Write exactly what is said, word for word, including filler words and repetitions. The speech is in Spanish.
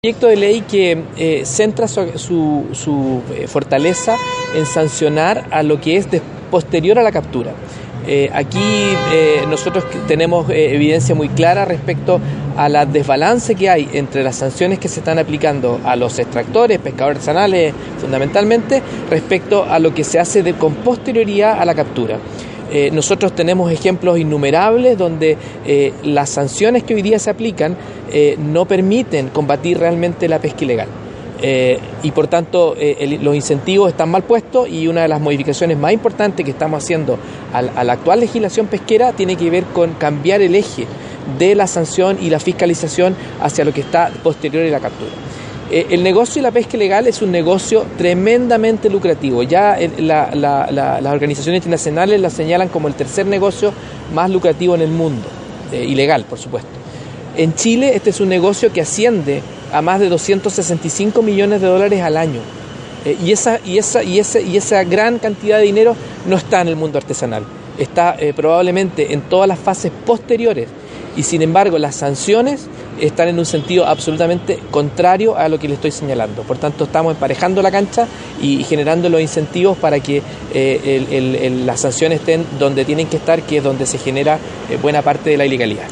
Proyecto de ley que eh, centra su, su, su eh, fortaleza en sancionar a lo que es de, posterior a la captura. Eh, aquí eh, nosotros tenemos eh, evidencia muy clara respecto a la desbalance que hay entre las sanciones que se están aplicando a los extractores, pescadores artesanales fundamentalmente, respecto a lo que se hace de, con posterioridad a la captura. Eh, nosotros tenemos ejemplos innumerables donde eh, las sanciones que hoy día se aplican eh, no permiten combatir realmente la pesca ilegal. Eh, y por tanto eh, el, los incentivos están mal puestos, y una de las modificaciones más importantes que estamos haciendo a, a la actual legislación pesquera tiene que ver con cambiar el eje de la sanción y la fiscalización hacia lo que está posterior a la captura. El negocio de la pesca ilegal es un negocio tremendamente lucrativo. Ya la, la, la, las organizaciones internacionales la señalan como el tercer negocio más lucrativo en el mundo, eh, ilegal, por supuesto. En Chile este es un negocio que asciende a más de doscientos sesenta y cinco millones de dólares al año. Eh, y, esa, y, esa, y, esa, y esa gran cantidad de dinero no está en el mundo artesanal. Está eh, probablemente en todas las fases posteriores. Y sin embargo las sanciones están en un sentido absolutamente contrario a lo que le estoy señalando. Por tanto, estamos emparejando la cancha y generando los incentivos para que eh, el, el, el, las sanciones estén donde tienen que estar, que es donde se genera eh, buena parte de la ilegalidad.